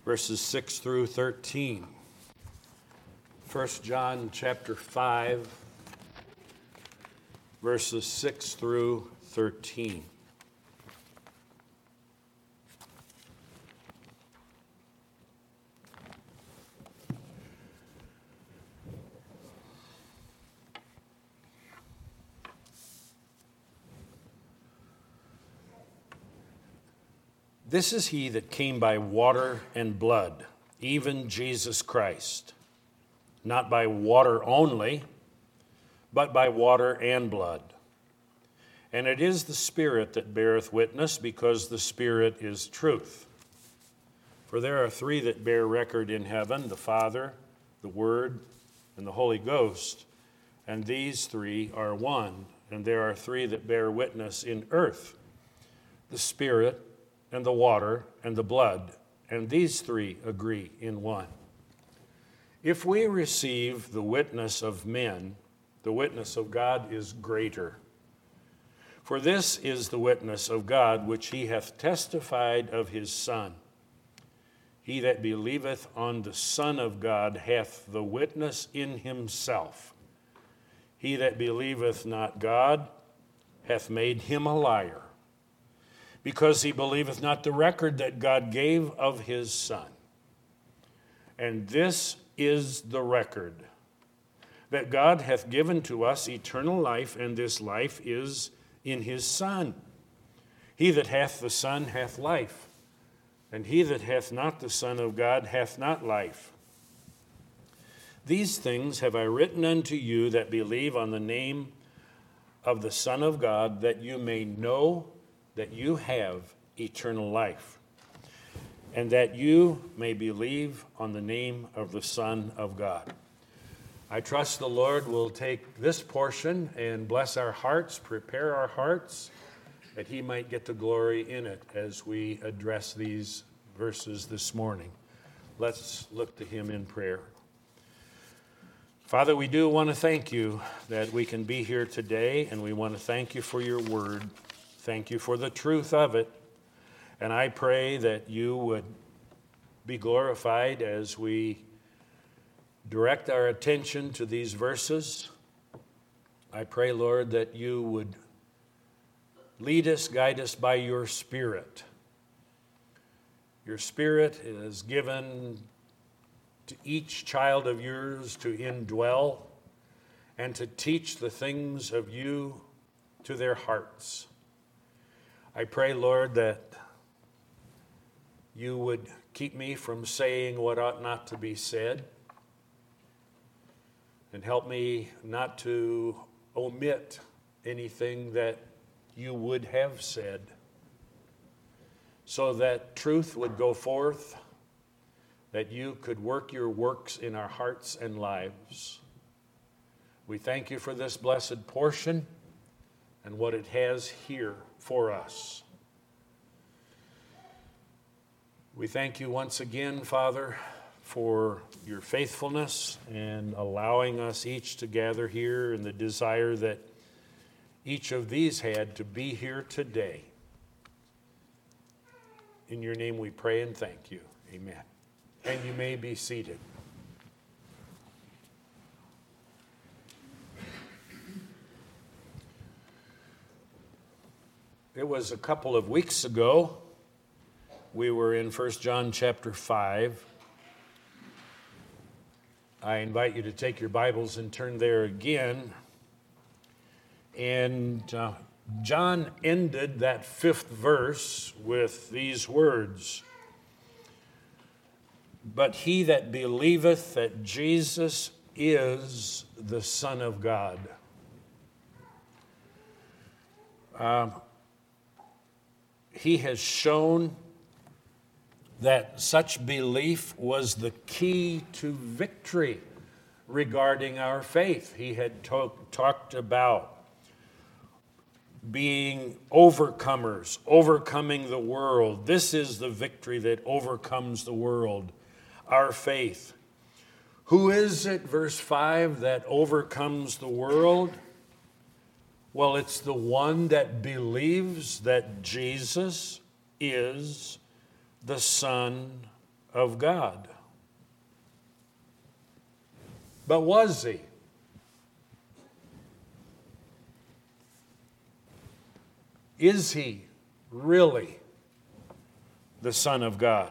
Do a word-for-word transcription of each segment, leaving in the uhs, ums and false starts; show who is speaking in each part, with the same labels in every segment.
Speaker 1: verses six through thirteen. First John chapter five, verses six through thirteen. This is he that came by water and blood, even Jesus Christ, not by water only, but by water and blood. And it is the Spirit that beareth witness, because the Spirit is truth. For there are three that bear record in heaven, the Father, the Word, and the Holy Ghost, and these three are one. And there are three that bear witness in earth, the Spirit, and the water, and the blood, and these three agree in one. If we receive the witness of men, the witness of God is greater. For this is the witness of God, which he hath testified of his Son. He that believeth on the Son of God hath the witness in himself. He that believeth not God hath made him a liar, because he believeth not the record that God gave of his Son. And this is the record, that God hath given to us eternal life, and this life is in his Son. He that hath the Son hath life, and he that hath not the Son of God hath not life. These things have I written unto you that believe on the name of the Son of God, that you may know that you have eternal life, and that you may believe on the name of the Son of God. I trust the Lord will take this portion and bless our hearts, prepare our hearts, that he might get the glory in it as we address these verses this morning. Let's look to him in prayer. Father, we do want to thank you that we can be here today, and we want to thank you for your word. Thank you for the truth of it. And I pray that you would be glorified as we direct our attention to these verses. I pray, Lord, that you would lead us, guide us by your Spirit. Your Spirit is given to each child of yours to indwell and to teach the things of you to their hearts. I pray, Lord, that you would keep me from saying what ought not to be said, and help me not to omit anything that you would have said, so that truth would go forth, that you could work your works in our hearts and lives. We thank you for this blessed portion and what it has here for us. We thank you once again, Father, for your faithfulness and allowing us each to gather here, and the desire that each of these had to be here today. In your name we pray and thank you. Amen. And you may be seated. It was a couple of weeks ago. We were in First John chapter five. I invite you to take your Bibles and turn there again. And uh, John ended that fifth verse with these words: "But he that believeth that Jesus is the Son of God." Uh, he has shown that such belief was the key to victory regarding our faith. He had talk, talked about being overcomers, overcoming the world. This is the victory that overcomes the world, our faith. Who is it, verse five, that overcomes the world? Well, it's the one that believes that Jesus is the Son of God. But was he? Is he really the Son of God?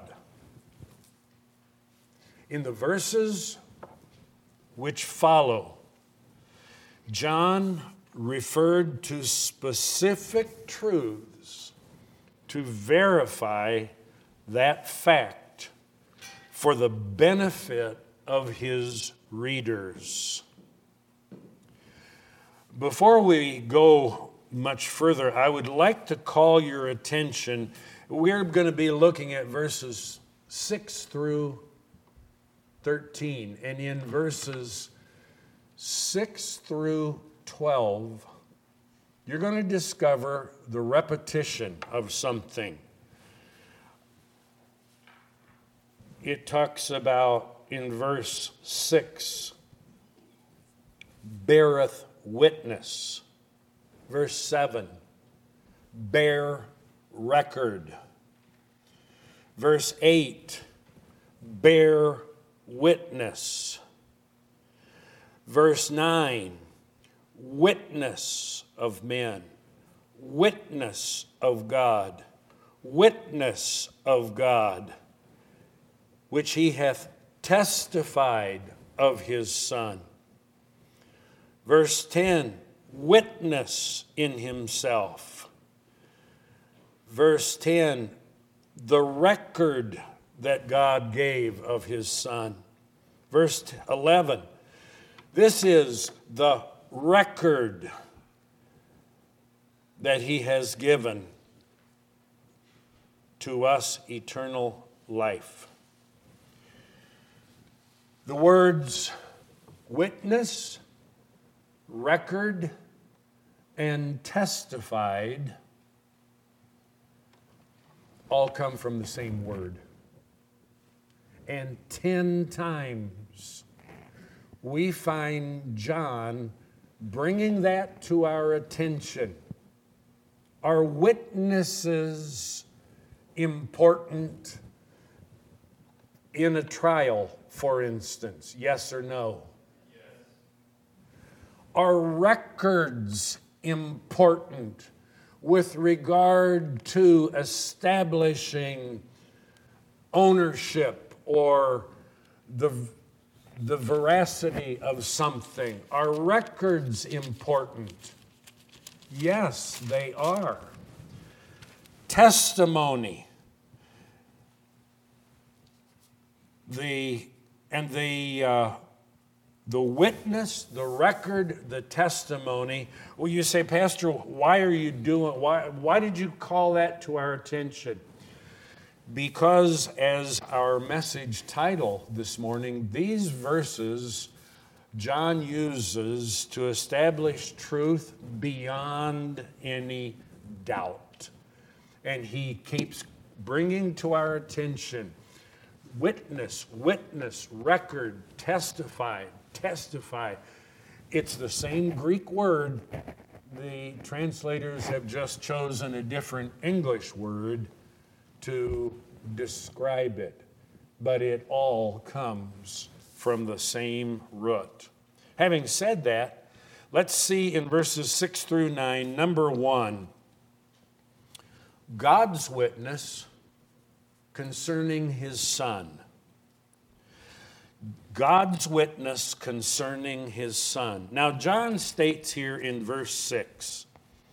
Speaker 1: In the verses which follow, John referred to specific truths to verify that fact for the benefit of his readers. Before we go much further, I would like to call your attention. We're going to be looking at verses six through thirteen. And in verses six through twelve, you're going to discover the repetition of something. It talks about, in verse six, beareth witness. Verse seven, bear record. Verse eight, bear witness. Verse nine, witness of men, witness of God, witness of God, which he hath testified of his Son. Verse ten, witness in himself. Verse ten, the record that God gave of his Son. Verse eleven, this is the record that he has given to us, eternal life. The words witness, record, and testified all come from the same word. And ten times we find John bringing that to our attention. Are witnesses important in a trial, for instance? Yes or no? Yes. Are records important with regard to establishing ownership or the, the veracity of something? Are records important? Yes, they are. Testimony. The and the uh, the witness, the record, the testimony. Well, you say, Pastor, why are you doing? Why why did you call that to our attention? Because, as our message title this morning, these verses John uses to establish truth beyond any doubt. And he keeps bringing to our attention witness, witness, record, testify, testify. It's the same Greek word. The translators have just chosen a different English word to describe it, but it all comes from the same root. Having said that, let's see in verses six through nine, number one, God's witness concerning his Son. God's witness concerning his Son. Now, John states here in verse six,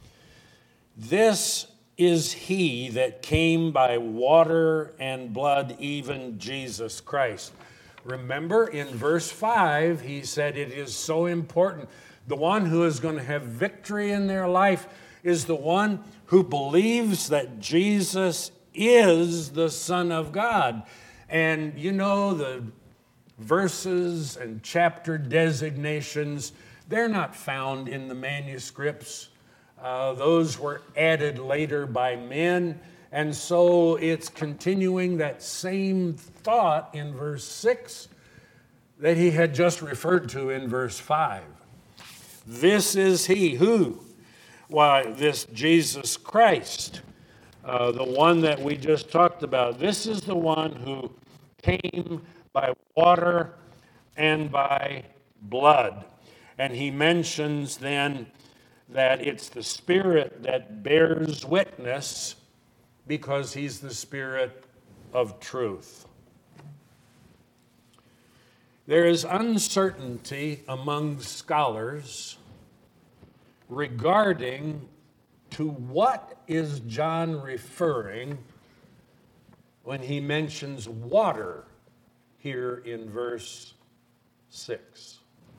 Speaker 1: this is he that came by water and blood, even Jesus Christ. Remember, in verse five, he said it is so important. The one who is going to have victory in their life is the one who believes that Jesus is the Son of God. And you know, the verses and chapter designations, they're not found in the manuscripts. Uh, those were added later by men. And so it's continuing that same thought in verse six that he had just referred to in verse five. This is he who? Why, this Jesus Christ, uh, the one that we just talked about. This is the one who came by water and by blood. And he mentions then that it's the Spirit that bears witness because he's the Spirit of truth. There is uncertainty among scholars regarding to what is John referring when he mentions water here in verse six.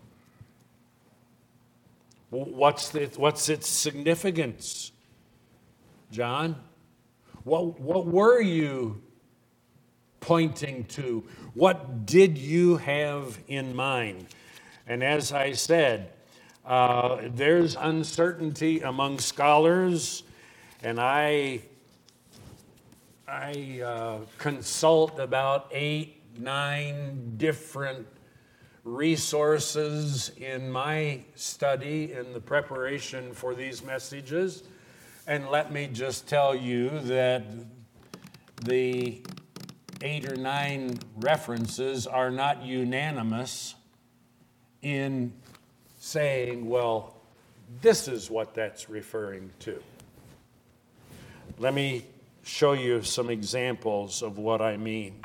Speaker 1: What's, the, what's its significance, John? What, what were you pointing to? What did you have in mind? And as I said, uh, there's uncertainty among scholars, and I, I uh, consult about eight, nine different resources in my study in the preparation for these messages. And let me just tell you that the eight or nine references are not unanimous in saying, well, this is what that's referring to. Let me show you some examples of what I mean.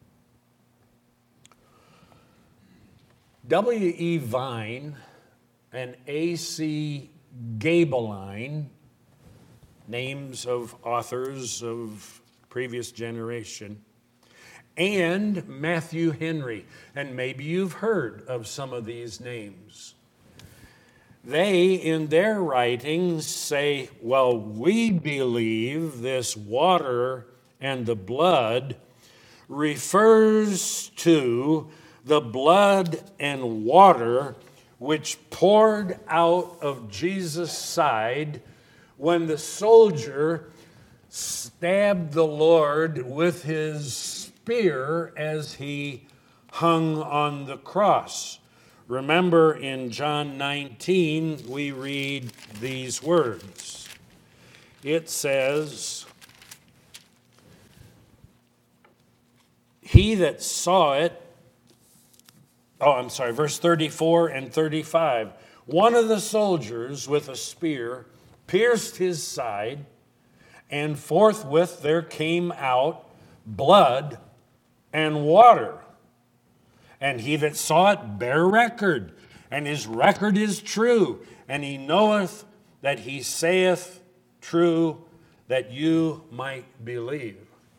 Speaker 1: W E Vine and A C Gabeline, names of authors of previous generation, and Matthew Henry, and maybe you've heard of some of these names. They, in their writings, say, well, we believe this water and the blood refers to the blood and water which poured out of Jesus' side when the soldier stabbed the Lord with his spear as he hung on the cross. Remember, in John nineteen, we read these words. It says, he that saw it, oh, I'm sorry, verse thirty-four and thirty-five. One of the soldiers with a spear pierced his side, and forthwith there came out blood and water. And he that saw it bare record, and his record is true, and he knoweth that he saith true, that you might believe.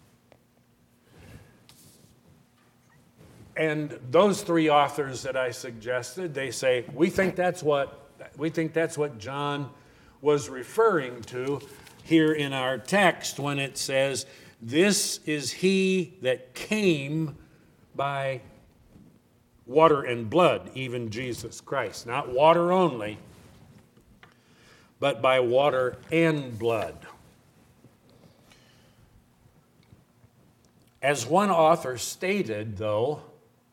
Speaker 1: And those three authors that I suggested, they say, we think that's what we think that's what John was referring to here in our text when it says, this is he that came by water and blood, even Jesus Christ. Not water only, but by water and blood. As one author stated, though,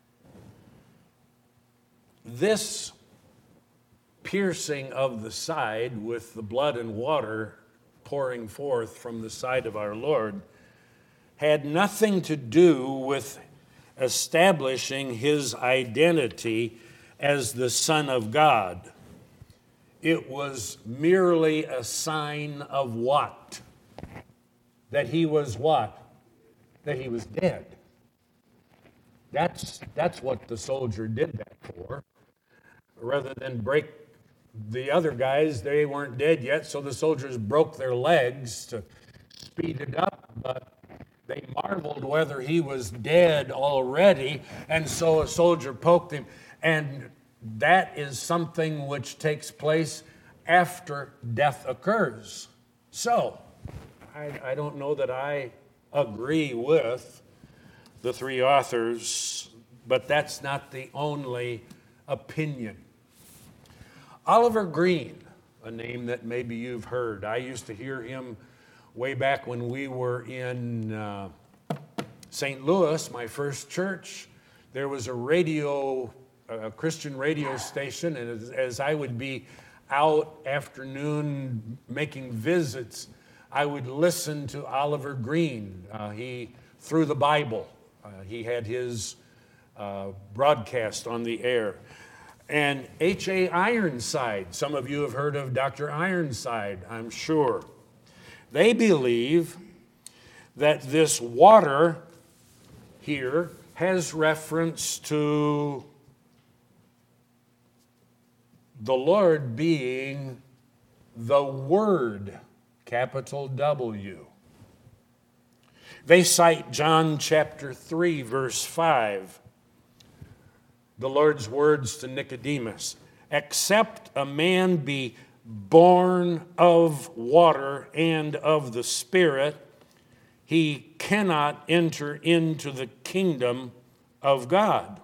Speaker 1: this piercing of the side with the blood and water pouring forth from the side of our Lord had nothing to do with establishing his identity as the Son of God. It was merely a sign of what? That he was what? That he was dead. That's, that's what the soldier did that for. Rather than break the other guys, they weren't dead yet, so the soldiers broke their legs to speed it up, but they marveled whether he was dead already, and so a soldier poked him. And that is something which takes place after death occurs. So, I, I don't know that I agree with the three authors, but that's not the only opinion. Oliver Green, a name that maybe you've heard. I used to hear him way back when we were in uh, Saint Louis, my first church. There was a radio, a Christian radio station, and as, as I would be out afternoon making visits, I would listen to Oliver Green. Uh, he through the Bible Uh, he had his uh, broadcast on the air. And H A Ironside, some of you have heard of Doctor Ironside, I'm sure. They believe that this water here has reference to the Lord being the Word, capital W. They cite John chapter three, verse five, the Lord's words to Nicodemus, "Except a man be born of water and of the Spirit, he cannot enter into the kingdom of God."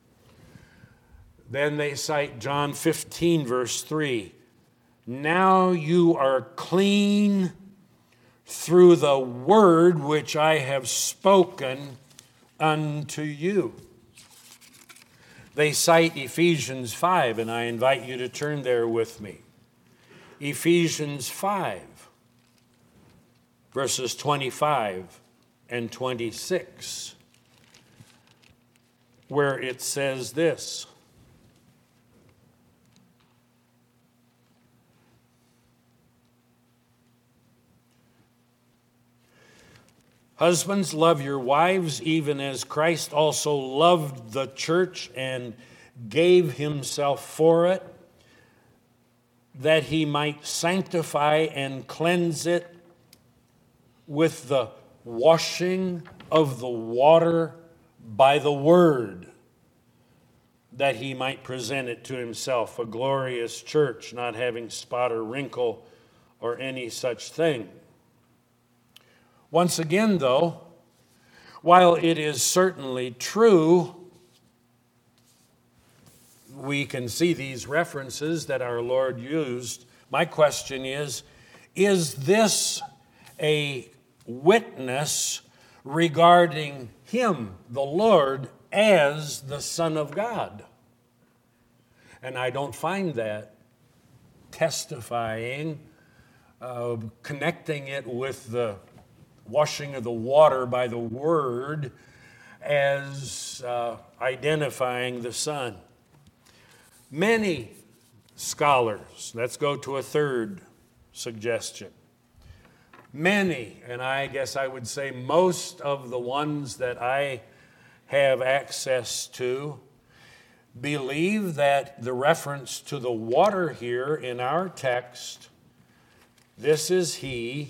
Speaker 1: Then they cite John fifteen, verse three, "Now you are clean through the word which I have spoken unto you." They cite Ephesians five, and I invite you to turn there with me. Ephesians five, verses twenty-five and twenty-six, where it says this, "Husbands, love your wives, even as Christ also loved the church and gave himself for it, that he might sanctify and cleanse it with the washing of the water by the word, that he might present it to himself a glorious church, not having spot or wrinkle or any such thing." Once again, though, while it is certainly true, we can see these references that our Lord used. My question is, is this a witness regarding him, the Lord, as the Son of God? And I don't find that testifying, uh, connecting it with the washing of the water by the word as uh, identifying the Son. Many scholars, let's go to a third suggestion. Many, and I guess I would say most of the ones that I have access to, believe that the reference to the water here in our text, this is he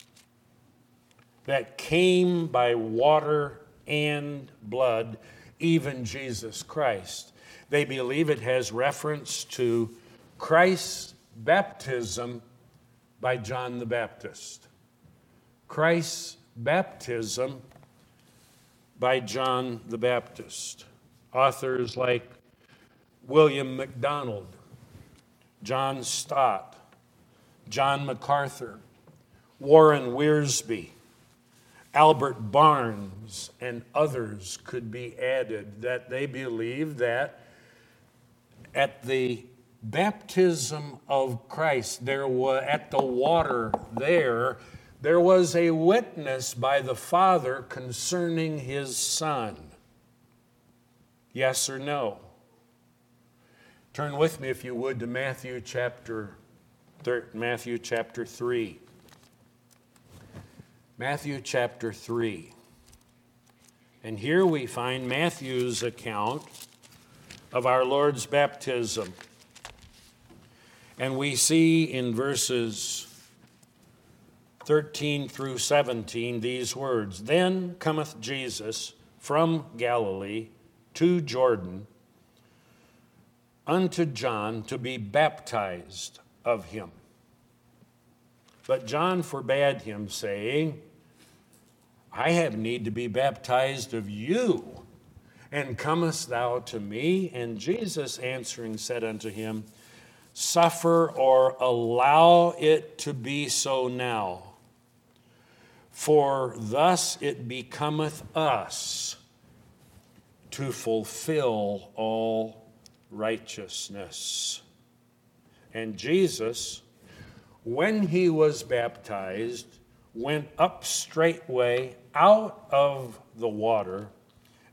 Speaker 1: that came by water and blood, even Jesus Christ. They believe it has reference to Christ's baptism by John the Baptist. Christ's baptism by John the Baptist. Authors like William MacDonald, John Stott, John MacArthur, Warren Wiersbe, Albert Barnes, and others could be added, that they believe that at the baptism of Christ, there was, at the water there, there was a witness by the Father concerning his Son. Yes or no? Turn with me, if you would, to Matthew chapter Matthew chapter three. Matthew chapter three. And here we find Matthew's account of our Lord's baptism. And we see in verses thirteen through seventeen these words, "Then cometh Jesus from Galilee to Jordan unto John to be baptized of him. But John forbade him, saying, I have need to be baptized of you, and comest thou to me? And Jesus answering said unto him, Suffer or allow it to be so now, for thus it becometh us to fulfill all righteousness. And Jesus, when he was baptized, went up straightway out of the water,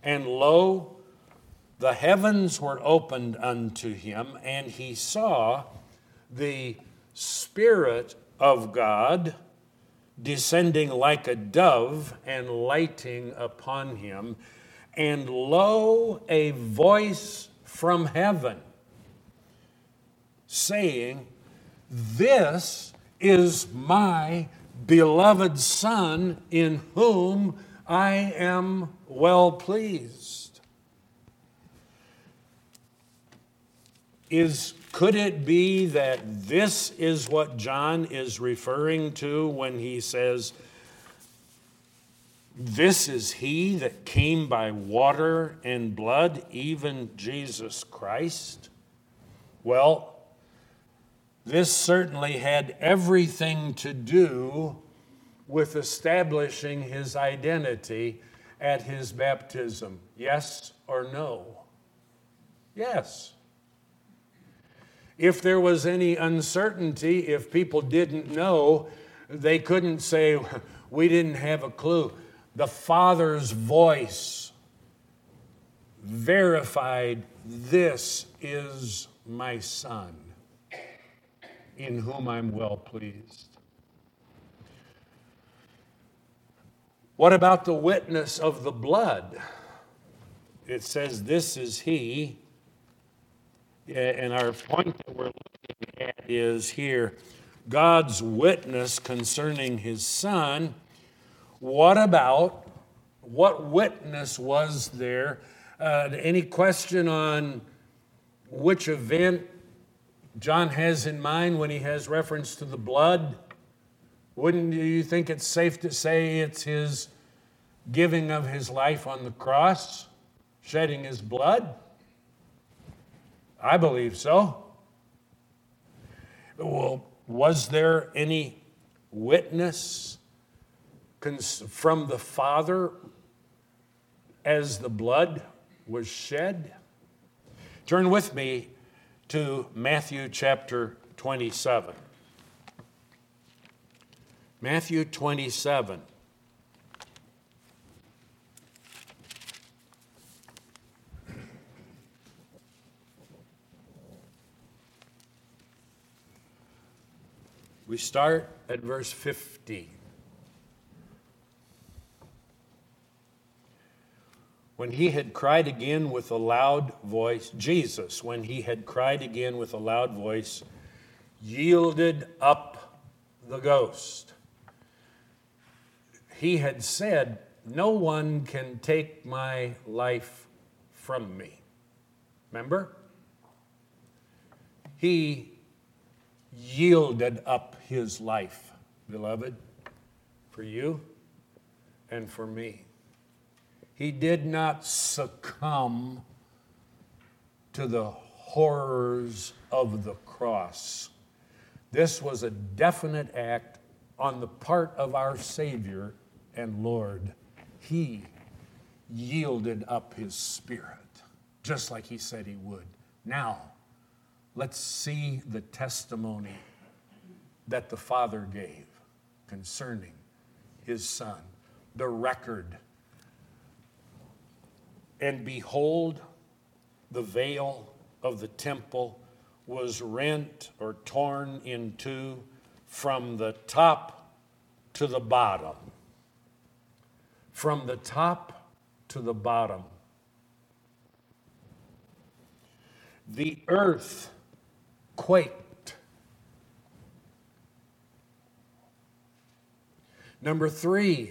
Speaker 1: And lo, the heavens were opened unto him, and he saw the Spirit of God descending like a dove and lighting upon him. And lo, a voice from heaven saying, "This is my beloved Son, in whom I am well pleased." Is, could it be that this is what John is referring to when he says, "This is he that came by water and blood, even Jesus Christ"? Well, this certainly had everything to do with establishing his identity at his baptism. Yes or no? Yes. If there was any uncertainty, if people didn't know, they couldn't say, "We didn't have a clue." The Father's voice verified, "This is my Son, in whom I'm well pleased." What about the witness of the blood? It says, "This is he." And our point that we're looking at is here, God's witness concerning his Son. What about, what witness was there? Uh, any question on which event John has in mind when he has reference to the blood? Wouldn't you think it's safe to say it's his giving of his life on the cross, shedding his blood? I believe so. Well, was there any witness from the Father as the blood was shed? Turn with me to Matthew chapter twenty-seven. Matthew twenty-seven. We start at verse fifty. When he had cried again with a loud voice, Jesus, when he had cried again with a loud voice, yielded up the ghost. He had said, "No one can take my life from me." Remember? He yielded up his life, beloved, for you and for me. He did not succumb to the horrors of the cross. This was a definite act on the part of our Savior and Lord. He yielded up his spirit, just like he said he would. Now, let's see the testimony that the Father gave concerning his Son, the record. "And behold, the veil of the temple was rent or torn in two from the top to the bottom." From the top to the bottom. The earth quaked. Number three,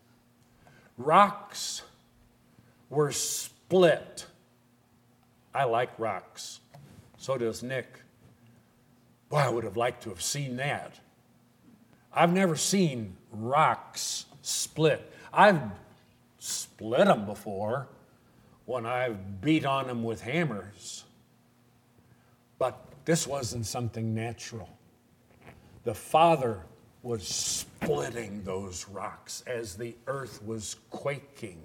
Speaker 1: rocks were split. I like rocks. So does Nick. Boy, I would have liked to have seen that. I've never seen rocks split. I've split them before when I've beat on them with hammers. But this wasn't something natural. The Father was splitting those rocks as the earth was quaking.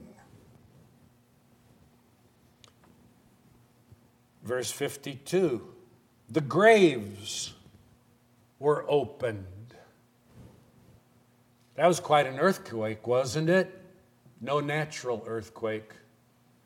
Speaker 1: Verse fifty-two, the graves were opened. That was quite an earthquake, wasn't it? No natural earthquake.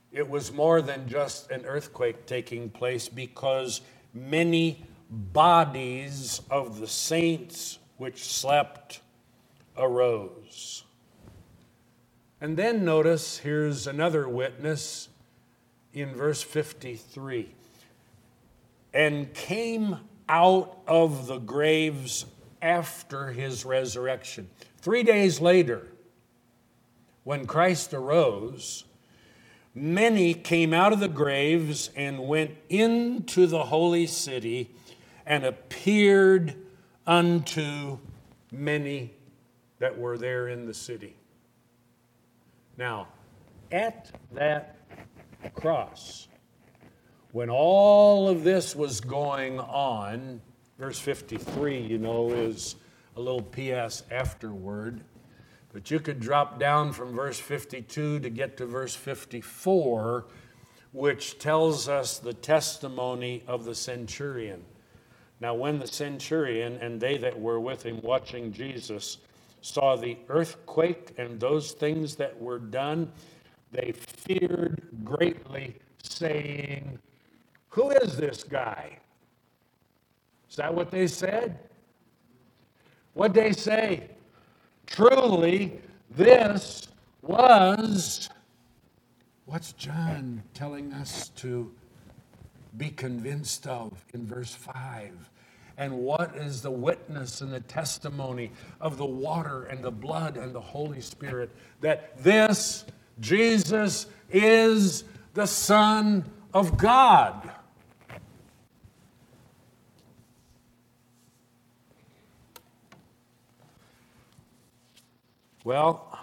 Speaker 1: It was more than just an earthquake taking place, because many bodies of the saints which slept arose. And then notice, here's another witness in verse fifty-three. And came out of the graves after his resurrection. Three days later, when Christ arose, many came out of the graves and went into the holy city and appeared unto many that were there in the city. Now, at that cross, when all of this was going on, verse fifty-three, you know, is a little P S afterward, but you could drop down from verse fifty-two to get to verse fifty-four, which tells us the testimony of the centurion. Now, when the centurion and they that were with him watching Jesus saw the earthquake and those things that were done, they feared greatly, saying, "Who is this guy?" Is that what they said? What'd they say? Truly, this was, what's John telling us to be convinced of in verse five? And what is the witness and the testimony of the water and the blood and the Holy Spirit? That this Jesus is the Son of God. Well,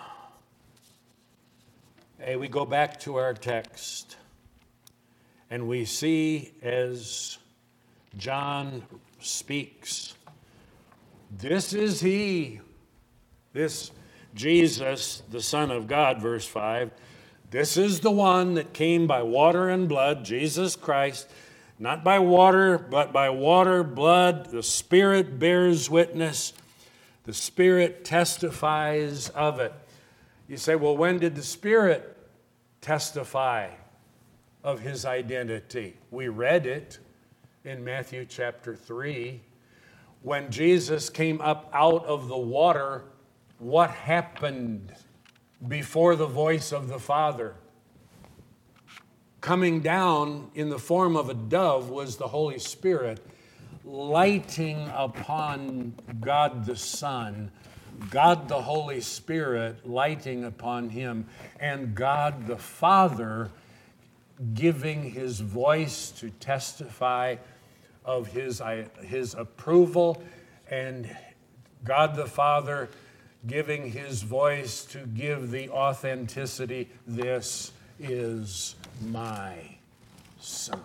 Speaker 1: hey, we go back to our text, and we see as John speaks, this is he, this Jesus, the Son of God, verse five, this is the one that came by water and blood, Jesus Christ, not by water, but by water, blood. The Spirit bears witness. The Spirit testifies of it. You say, well, when did the Spirit testify of his identity? We read it in Matthew chapter three. When Jesus came up out of the water, what happened before the voice of the Father? Coming down in the form of a dove was the Holy Spirit, lighting upon God the Son, God the Holy Spirit lighting upon him, and God the Father giving his voice to testify of his, his approval, and God the Father giving his voice to give the authenticity, this is my Son.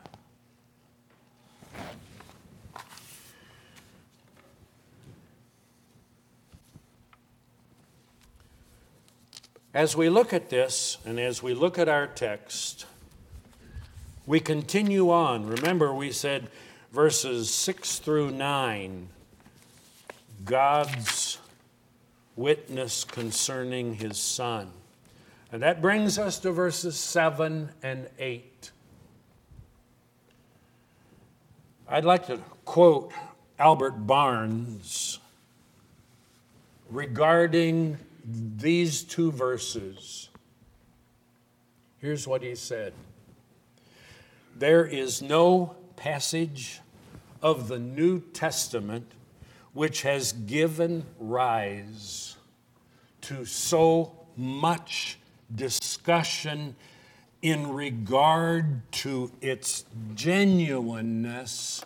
Speaker 1: As we look at this, and as we look at our text, we continue on. Remember, we said verses six through nine, God's witness concerning his Son. And that brings us to verses seven and eight. I'd like to quote Albert Barnes regarding these two verses. Here's what he said. There is no passage of the New Testament which has given rise to so much discussion in regard to its genuineness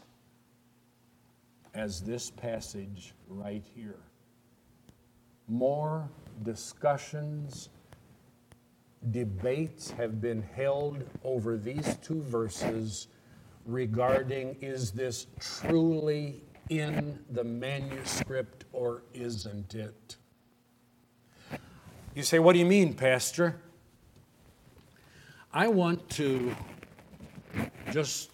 Speaker 1: as this passage right here. More discussions, debates have been held over these two verses regarding, is this truly in the manuscript or isn't it? You say, what do you mean, Pastor? I want to just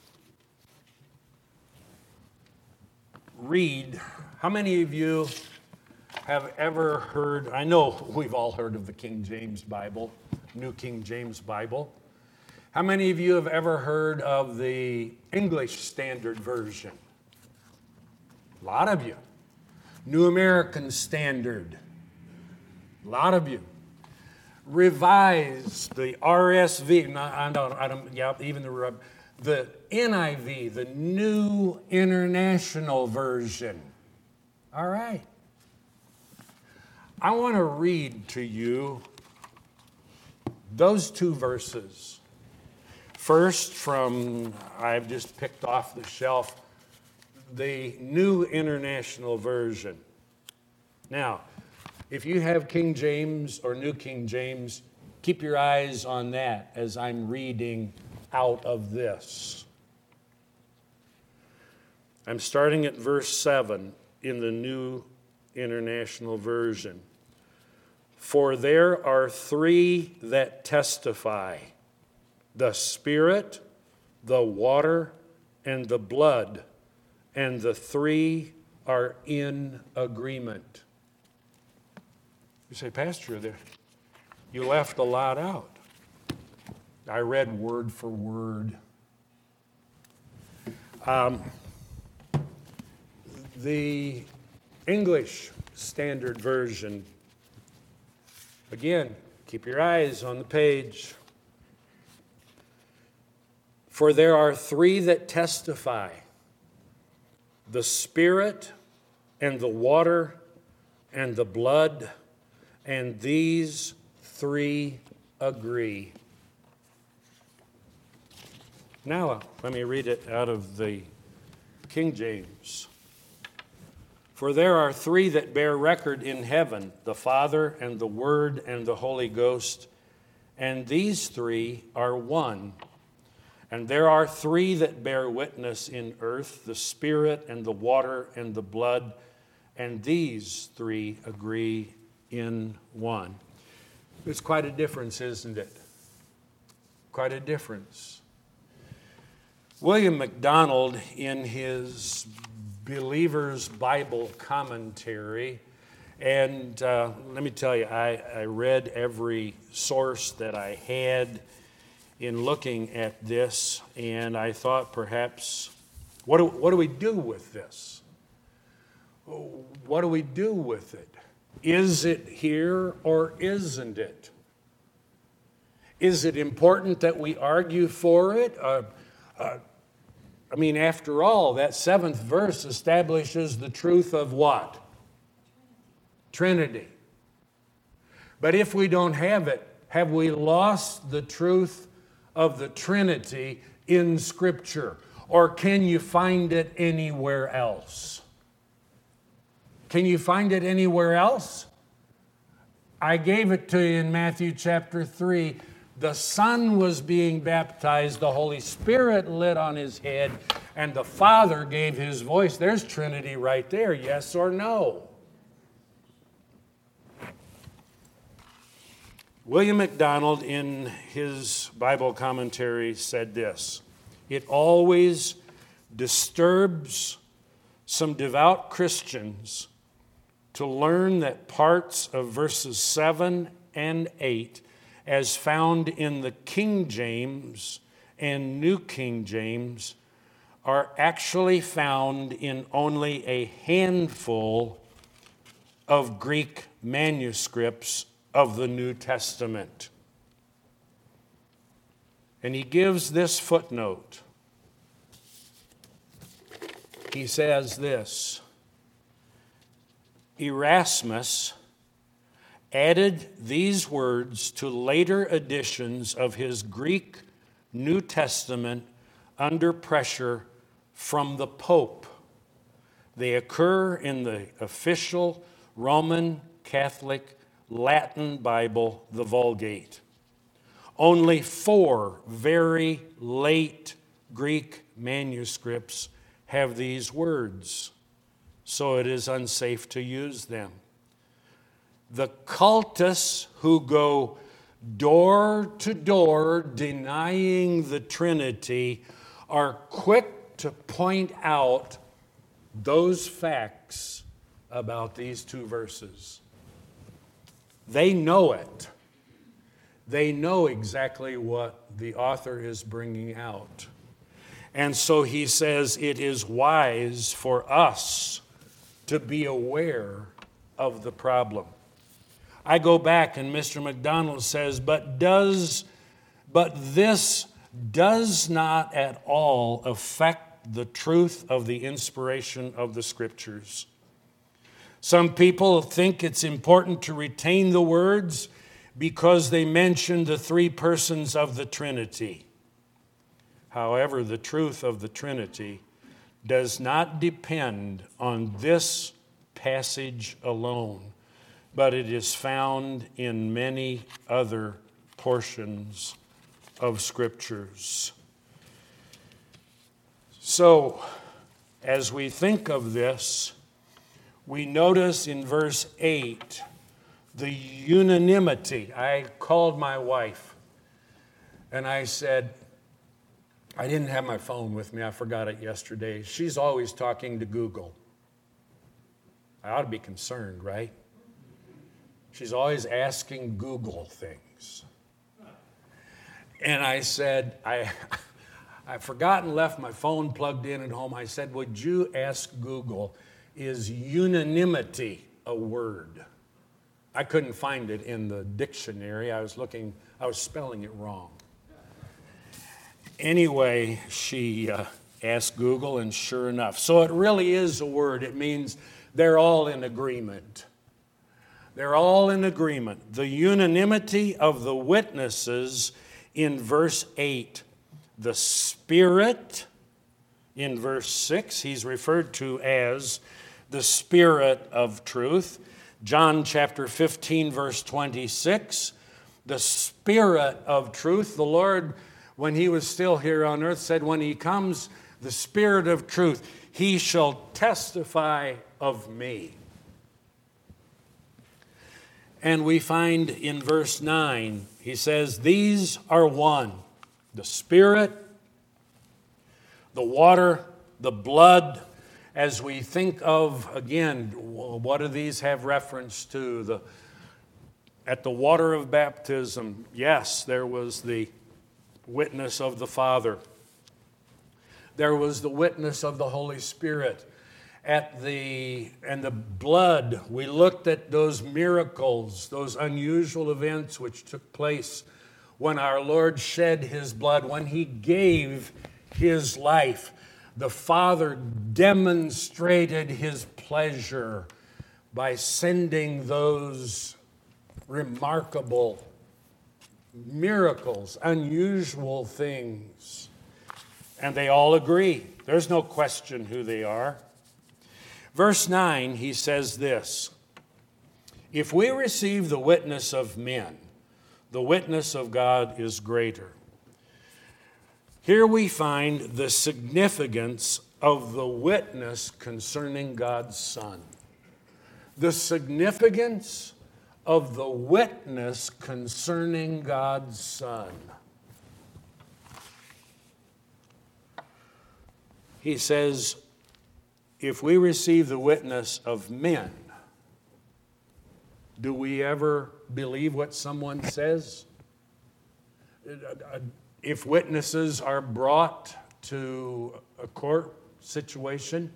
Speaker 1: read. How many of you have ever heard, I know we've all heard of the King James Bible, New King James Bible. How many of you have ever heard of the English Standard Version? A lot of you. New American Standard. A lot of you. Revised, the R S V, no, I don't, I don't, yeah, even the, the N I V, the New International Version. All right. I want to read to you those two verses. First, from, I've just picked off the shelf, the New International Version. Now, if you have King James or New King James, keep your eyes on that as I'm reading out of this. I'm starting at verse seven in the New International Version. For there are three that testify, the Spirit, the water, and the blood, and the three are in agreement. You say, Pastor, there, you left a lot out. I read word for word. Um, the English Standard Version, again, keep your eyes on the page. For there are three that testify, the Spirit and the water and the blood, and these three agree. Now, let me read it out of the King James. For there are three that bear record in heaven, the Father and the Word and the Holy Ghost, and these three are one. And there are three that bear witness in earth, the Spirit and the water and the blood, and these three agree in one. It's quite a difference, isn't it? Quite a difference. William MacDonald, in his Believer's Bible Commentary, and uh, let me tell you, I, I read every source that I had in looking at this, and I thought perhaps, what do, what do we do with this? What do we do with it? Is it here or isn't it? Is it important that we argue for it? Uh, uh, I mean, after all, that seventh verse establishes the truth of what? Trinity. But if we don't have it, have we lost the truth of the Trinity in Scripture? Or can you find it anywhere else? Can you find it anywhere else? I gave it to you in Matthew chapter three. The Son was being baptized, the Holy Spirit lit on his head, and the Father gave his voice. There's Trinity right there, yes or no? William MacDonald, in his Bible commentary, said this: it always disturbs some devout Christians to learn that parts of verses seven and eight, as found in the King James and New King James, are actually found in only a handful of Greek manuscripts of the New Testament. And he gives this footnote. He says this: Erasmus added these words to later editions of his Greek New Testament under pressure from the Pope. They occur in the official Roman Catholic Latin Bible, the Vulgate. Only four very late Greek manuscripts have these words, so it is unsafe to use them. The cultists who go door to door denying the Trinity are quick to point out those facts about these two verses. They know it. They know exactly what the author is bringing out. And so he says it is wise for us to be aware of the problem. I go back and Mister MacDonald says, but does, but this does not at all affect the truth of the inspiration of the Scriptures. Some people think it's important to retain the words because they mention the three persons of the Trinity. However, the truth of the Trinity does not depend on this passage alone, but it is found in many other portions of Scriptures. So, as we think of this, we notice in verse eight the unanimity. I called my wife and I said, I didn't have my phone with me. I forgot it yesterday. She's always talking to Google. I ought to be concerned, right? She's always asking Google things. And I said, I, I forgot and left my phone plugged in at home. I said, would you ask Google, is unanimity a word? I couldn't find it in the dictionary. I was looking, I was spelling it wrong. Anyway, she uh, asked Google, and sure enough. So it really is a word. It means they're all in agreement. They're all in agreement. The unanimity of the witnesses in verse eight. The Spirit, in verse six, he's referred to as the Spirit of truth. John chapter fifteen, verse twenty-six, the Spirit of truth. The Lord, when he was still here on earth, said, when he comes, the Spirit of truth, he shall testify of me. And we find in verse nine, he says, these are one, the Spirit, the water, the blood. As we think of, again, what do these have reference to? The, at the water of baptism, yes, there was the witness of the Father. There was the witness of the Holy Spirit. At the, and the blood, we looked at those miracles, those unusual events which took place when our Lord shed his blood, when he gave his life. The Father demonstrated his pleasure by sending those remarkable miracles, unusual things. And they all agree. There's no question who they are. Verse nine, he says this, if we receive the witness of men, the witness of God is greater. Here we find the significance of the witness concerning God's Son. The significance of the witness concerning God's Son. He says, if we receive the witness of men, do we ever believe what someone says? If witnesses are brought to a court situation,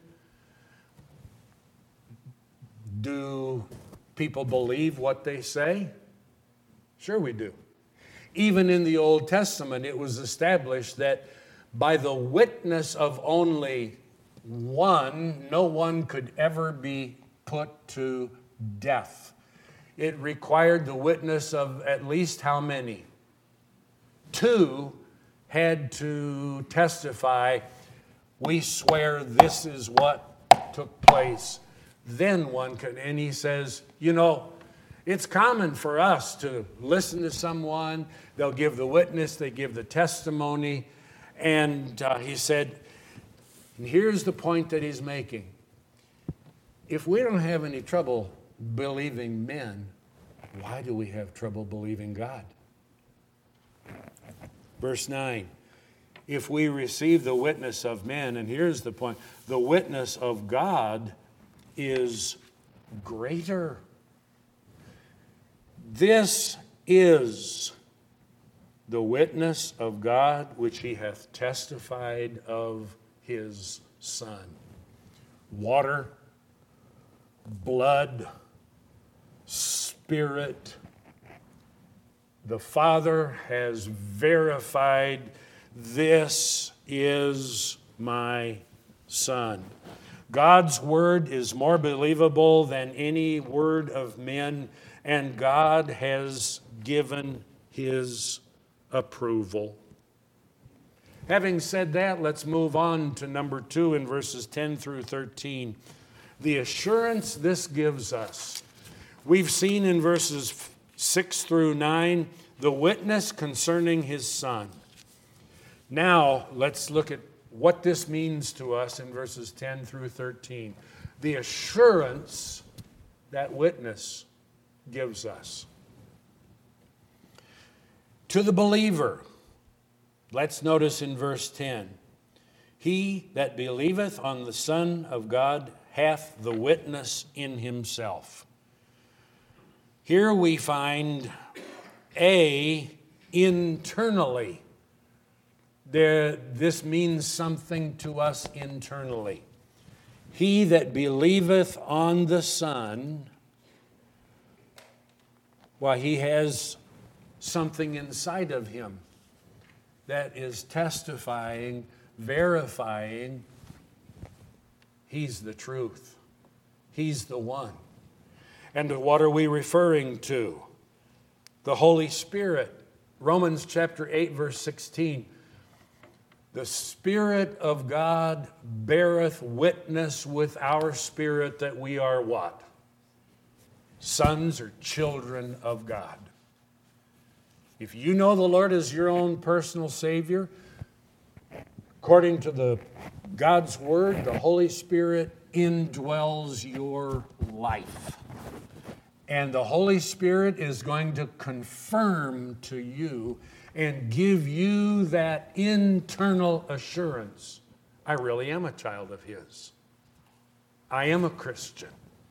Speaker 1: do people believe what they say? Sure we do. Even in the Old Testament, it was established that by the witness of only one, no one could ever be put to death. It required the witness of at least how many? Two had to testify, we swear this is what took place. Then one could, and he says, you know, it's common for us to listen to someone, they'll give the witness, they give the testimony, and uh, he said, and here's the point that he's making. If we don't have any trouble believing men, why do we have trouble believing God? Verse nine, if we receive the witness of men, and here's the point, the witness of God is greater. This is the witness of God which he hath testified of his Son. Water, blood, Spirit. The Father has verified, this is my Son. God's word is more believable than any word of men, and God has given his approval. Having said that, let's move on to number two in verses ten through thirteen. The assurance this gives us. We've seen in verses six through nine the witness concerning his Son. Now, let's look at what this means to us in verses ten through thirteen. The assurance that witness gives us. To the believer, let's notice in verse ten, he that believeth on the Son of God hath the witness in himself. Here we find A, internally. There, this means something to us internally. He that believeth on the Son, well, he has something inside of him that is testifying, verifying, he's the truth. He's the one. And what are we referring to? The Holy Spirit. Romans chapter eight, verse sixteen. The Spirit of God beareth witness with our spirit that we are what? Sons or children of God. If you know the Lord as your own personal Savior, according to the God's Word, the Holy Spirit indwells your life. And the Holy Spirit is going to confirm to you and give you that internal assurance. I really am a child of His. I am a Christian.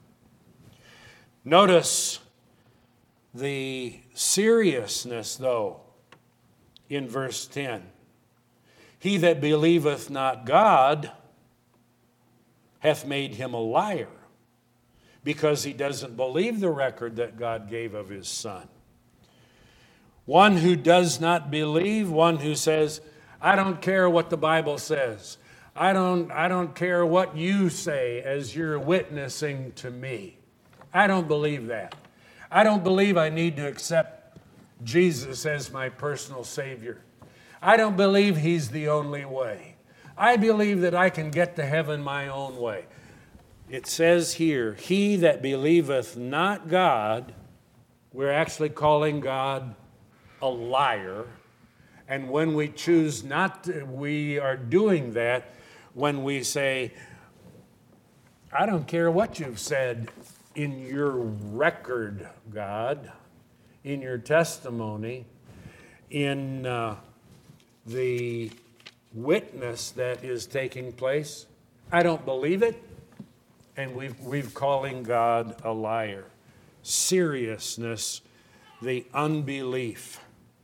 Speaker 1: Notice the seriousness, though, in verse ten. He that believeth not God hath made him a liar, because he doesn't believe the record that God gave of his Son. One who does not believe, one who says, I don't care what the Bible says. I don't, I don't care what you say as you're witnessing to me. I don't believe that. I don't believe I need to accept Jesus as my personal Savior. I don't believe He's the only way. I believe that I can get to heaven my own way. It says here, he that believeth not God, we're actually calling God a liar. And when we choose not to, we are doing that when we say, I don't care what you've said in your record, God, in your testimony, in uh, the witness that is taking place. I don't believe it, and we've, we've calling God a liar. Seriousness, the unbelief.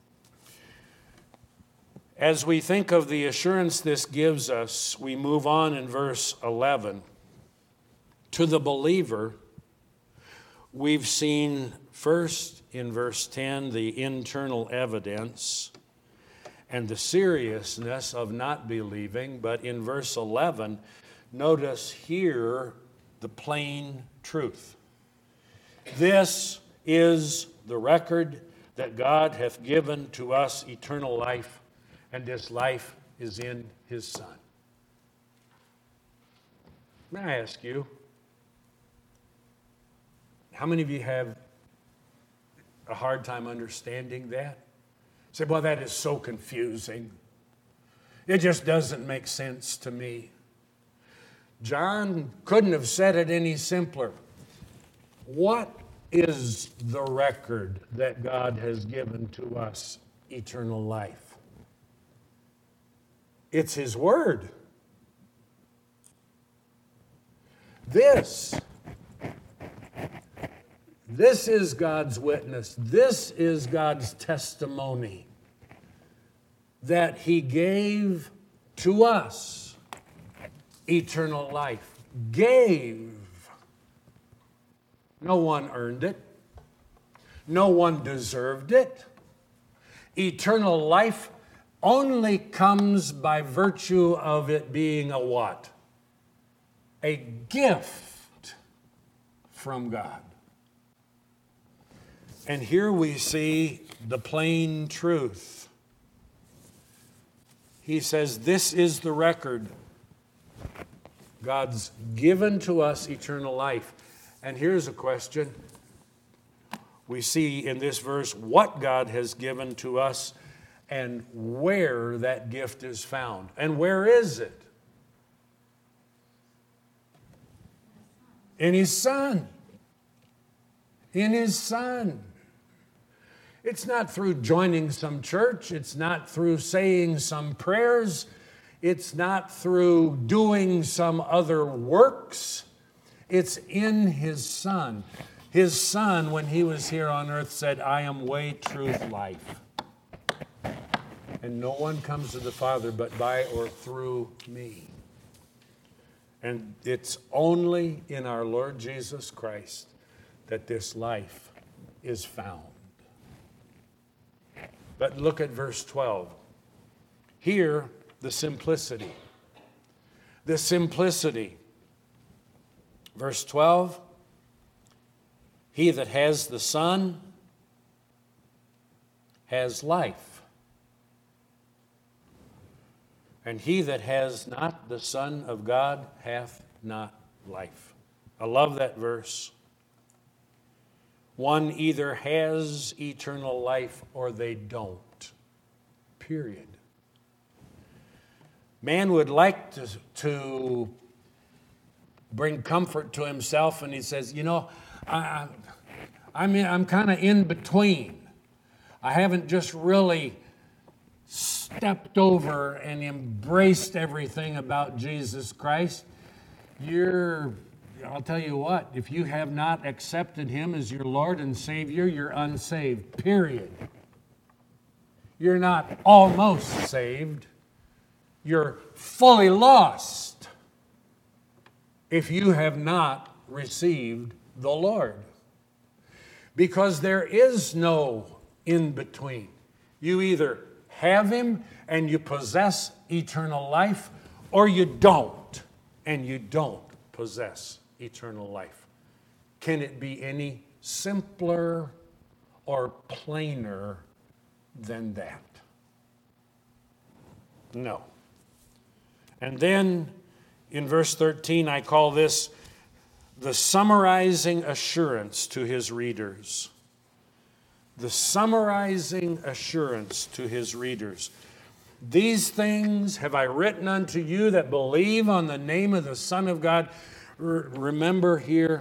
Speaker 1: As we think of the assurance this gives us, we move on in verse eleven. To the believer, we've seen first in verse ten the internal evidence and the seriousness of not believing, but in verse eleven, notice here the plain truth. This is the record that God hath given to us eternal life, and this life is in His Son. May I ask you, how many of you have a hard time understanding that? Say, well, that is so confusing. It just doesn't make sense to me. John couldn't have said it any simpler. What is the record that God has given to us eternal life? It's His Word. This, this is God's witness. This is God's testimony. that he gave to us eternal life. Gave. No one earned it. No one deserved it. Eternal life only comes by virtue of it being a what? A gift from God. And here we see the plain truth. He says, this is the record. God's given to us eternal life. And here's a question. We see in this verse what God has given to us and where that gift is found. And where is it? In His Son. In His Son. It's not through joining some church. It's not through saying some prayers. It's not through doing some other works. It's in His Son. His Son, when He was here on earth, said, I am way, truth, life. And no one comes to the Father but by or through me. And it's only in our Lord Jesus Christ that this life is found. But look at verse twelve. Here, the simplicity. The simplicity. Verse twelve, he that has the Son has life. And he that has not the Son of God hath not life. I love that verse. One either has eternal life or they don't. Period. Man would like to, to bring comfort to himself, and he says, you know, I, I'm, in, I'm kind of in between. I haven't just really stepped over and embraced everything about Jesus Christ. You're, I'll tell you what, if you have not accepted Him as your Lord and Savior, you're unsaved, period. You're not almost saved. You're fully lost if you have not received the Lord. Because there is no in between. You either have Him and you possess eternal life, or you don't, and you don't possess eternal life. Can it be any simpler or plainer than that? No. And then in verse thirteen, I call this the summarizing assurance to his readers. The summarizing assurance to his readers. These things have I written unto you that believe on the name of the Son of God. R- remember here,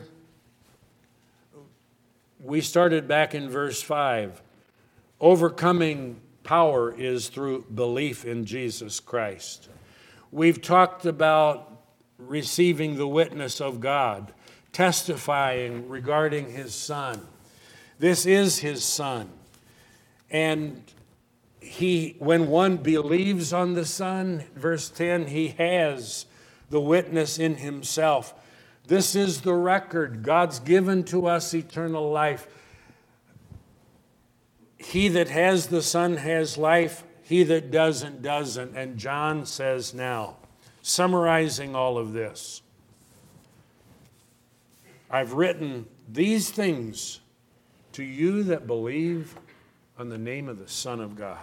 Speaker 1: we started back in verse five. Overcoming power is through belief in Jesus Christ. We've talked about receiving the witness of God, testifying regarding His Son. This is His Son. And he, when one believes on the Son, verse ten, he has the witness in himself. This is the record. God's given to us eternal life. He that has the Son has life. He that doesn't, doesn't. And John says now, summarizing all of this, I've written these things to you that believe on the name of the Son of God.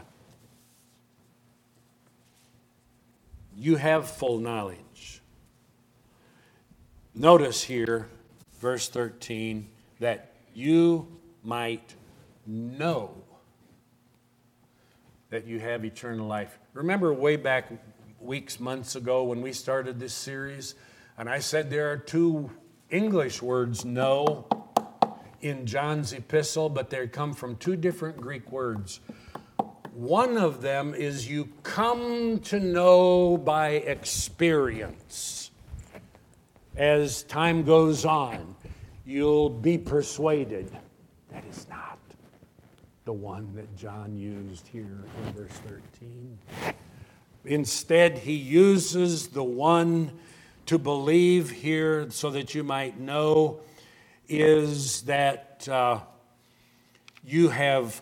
Speaker 1: You have full knowledge. Notice here, verse thirteen, that you might know that you have eternal life. Remember way back weeks, months ago when we started this series, and I said there are two English words, know, in John's epistle, but they come from two different Greek words. One of them is you come to know by experience. As time goes on, you'll be persuaded. That is not. the one that John used here in verse thirteen. Instead, he uses the one to believe here so that you might know is that uh, you have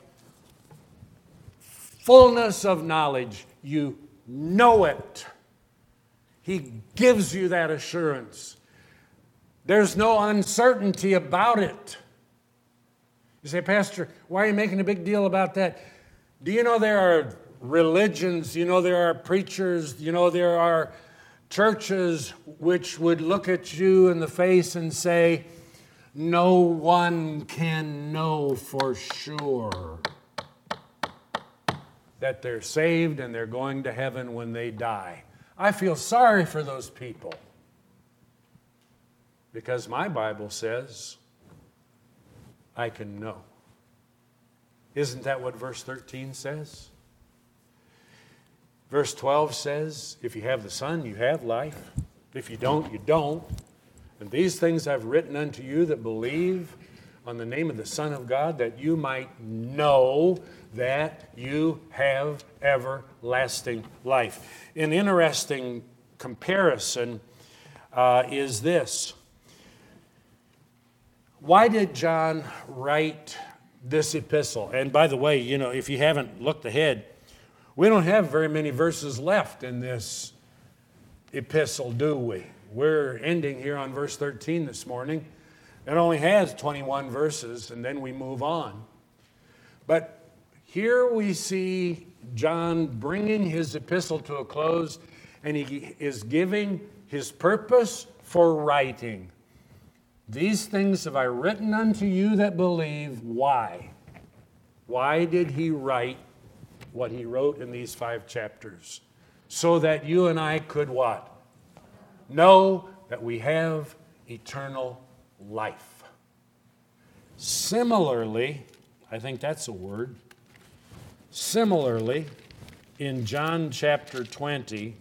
Speaker 1: fullness of knowledge. You know it. He gives you that assurance. There's no uncertainty about it. You say, Pastor, why are you making a big deal about that? Do you know there are religions, you know there are preachers, you know there are churches which would look at you in the face and say, no one can know for sure that they're saved and they're going to heaven when they die. I feel sorry for those people because my Bible says I can know. Isn't that what verse thirteen says? Verse twelve says, if you have the Son, you have life. If you don't, you don't. And these things I've written unto you that believe on the name of the Son of God, that you might know that you have everlasting life. An interesting comparison uh, is this. Why did John write this epistle? And by the way, you know, if you haven't looked ahead, we don't have very many verses left in this epistle, do we? We're ending here on verse thirteen this morning. It only has twenty-one verses, and then we move on. But here we see John bringing his epistle to a close, and he is giving his purpose for writing. These things have I written unto you that believe. Why? Why did he write what he wrote in these five chapters? So that you and I could what? Know that we have eternal life. Similarly, I think that's a word. Similarly, in John chapter twenty,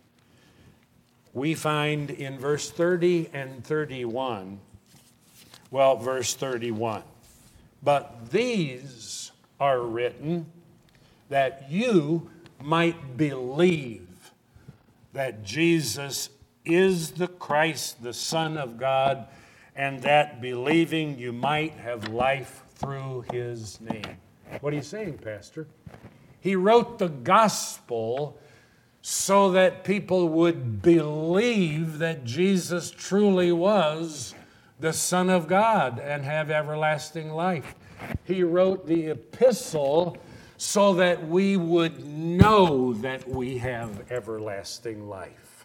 Speaker 1: we find in verse thirty and thirty-one, well, verse thirty-one, but these are written that you might believe that Jesus is the Christ, the Son of God, and that believing you might have life through his name. What are you saying, Pastor? He wrote the gospel so that people would believe that Jesus truly was the Son of God and have everlasting life. He wrote the epistle so that we would know that we have everlasting life.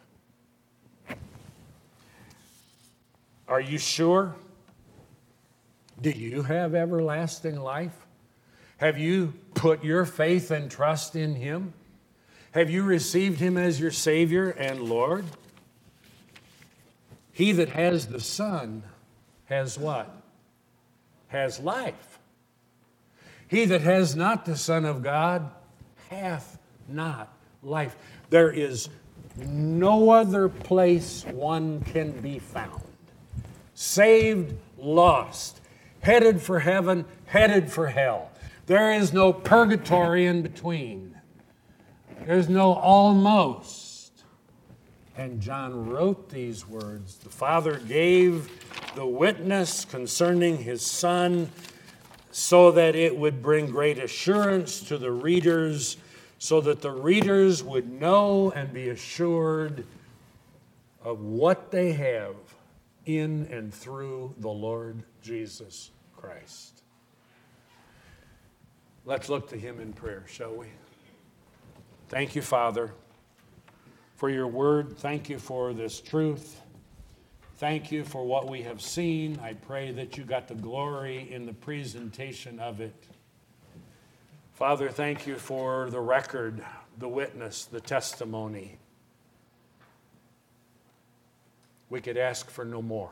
Speaker 1: Are you sure? Do you have everlasting life? Have you put your faith and trust in him? Have you received him as your Savior and Lord? He that has the Son has what? Has life. He that has not the Son of God hath not life. There is no other place one can be found. Saved, lost, headed for heaven, headed for hell. There is no purgatory in between. There's no almost. And John wrote these words. The Father gave the witness concerning his Son so that it would bring great assurance to the readers, so that the readers would know and be assured of what they have in and through the Lord Jesus Christ. Let's look to him in prayer, shall we? Thank you, Father, for your word. Thank you for this truth. Thank you for what we have seen. I pray that you got the glory in the presentation of it. Father, thank you for the record, the witness, the testimony. We could ask for no more.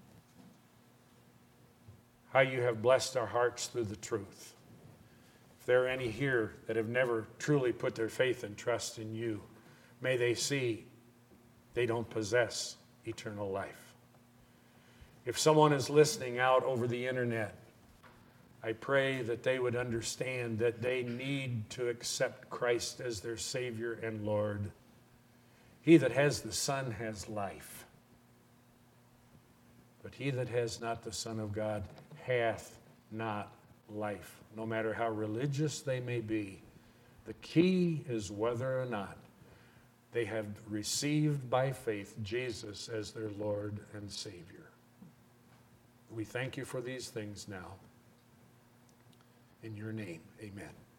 Speaker 1: How you have blessed our hearts through the truth. If there are any here that have never truly put their faith and trust in you, may they see they don't possess eternal life. If someone is listening out over the internet I pray that they would understand that they need to accept Christ as their Savior and Lord. He that has the Son has life, but he that has not the Son of God hath not life, no matter how religious they may be. The key is whether or not they have received by faith Jesus as their Lord and Savior. We thank you for these things now. In your name, amen.